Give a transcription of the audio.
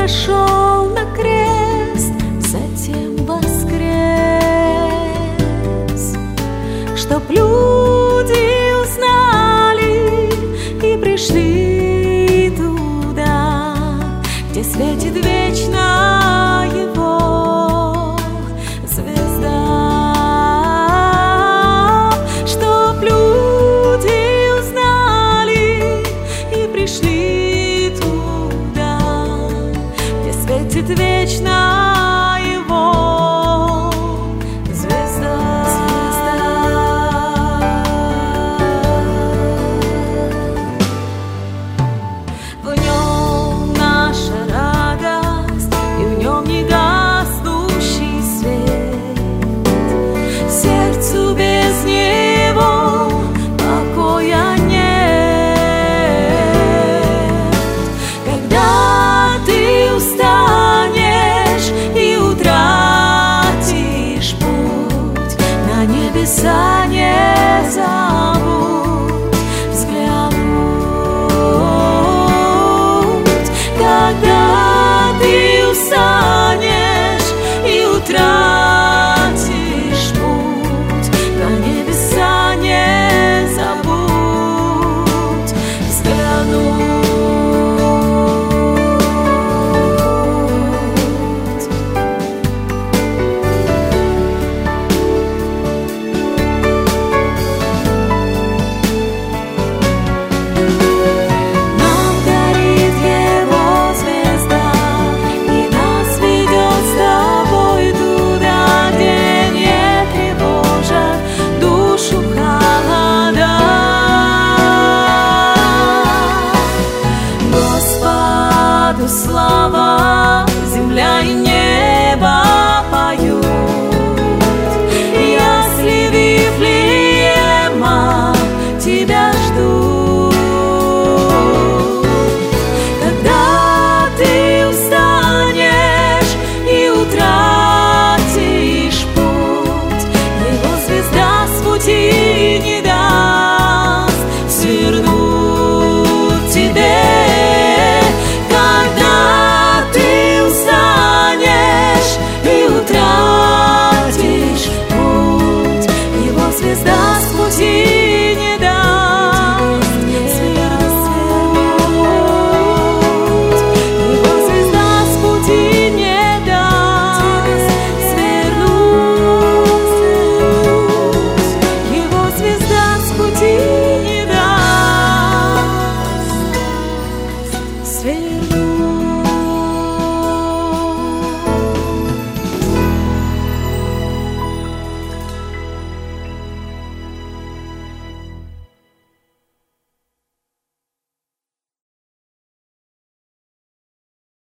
пошел на крест, затем воскрес, чтоб люди узнали и пришли туда, где светит вечно Его звезда. Чтоб люди узнали и пришли туда, где светит вечно Его звезда. В нем наша радость, и в нем не гаснущий свет. Сердцу без него покоя нет. Когда ты устанешь и утратишь путь, на небеса не